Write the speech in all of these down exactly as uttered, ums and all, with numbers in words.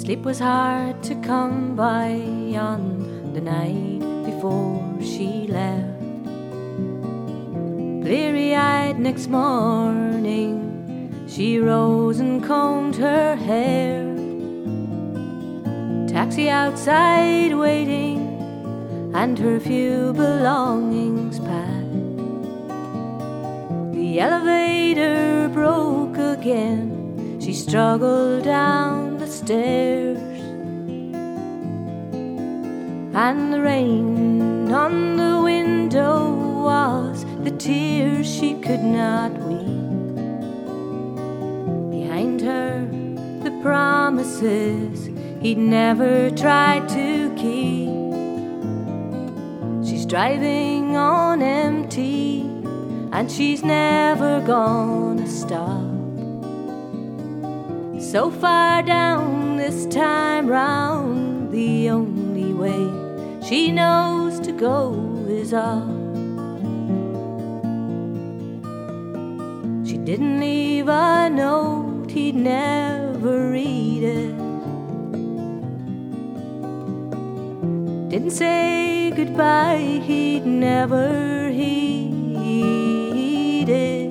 Sleep was hard to come by on the night before she left. Bleary-eyed next morning, she rose and combed her hair. Taxi outside waiting, and her few belongings packed. The elevator broke again, she struggled down the stairs. And the rain on the window was the tears she could not weep. Behind her, the promises he'd never tried to keep. She's driving on empty, and she's never gonna stop. So far down this time round, the only way she knows to go is up. She didn't leave a note, he'd never read it. Didn't say goodbye, he'd never heed it.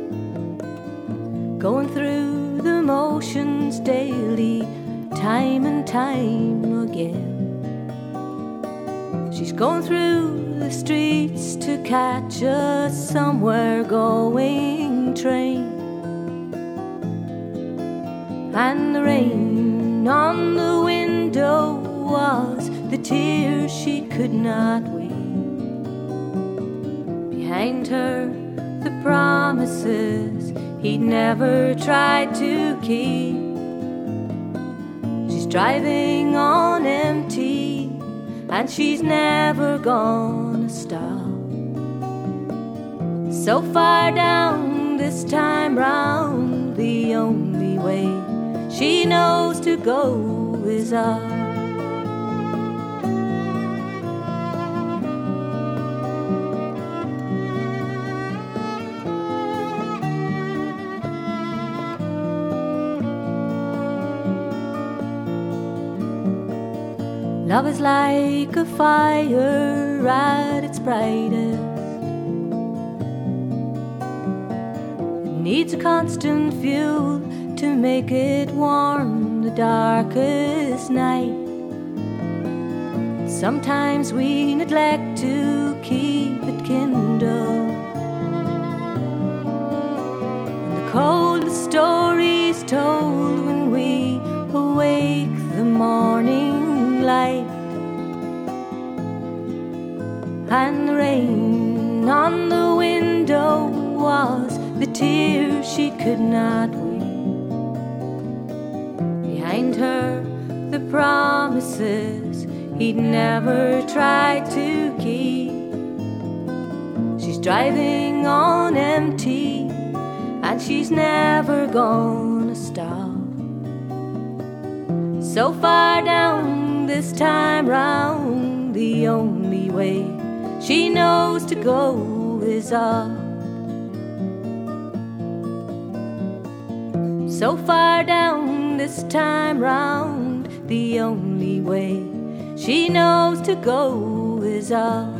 Going through the motions daily, time and time again. She's going through the streets to catch a somewhere going train. And the rain on the window was the tears she could not weep. Behind her, the promises he'd never tried to keep. She's driving on empty, and she's never gonna stop. So far down this time round, the only way she knows to go is up. Love is like a fire at its brightest. It needs a constant fuel to make it warm the darkest night. Sometimes we neglect to keep it kindled. And the coldest stories told when we awake the morning light. And the rain on the window was the tears she could not weep. Behind her, the promises he'd never tried to keep. She's driving on empty, and she's never gonna stop. So far down this time round, the only way she knows to go is up. So far down this time round, the only way she knows to go is up.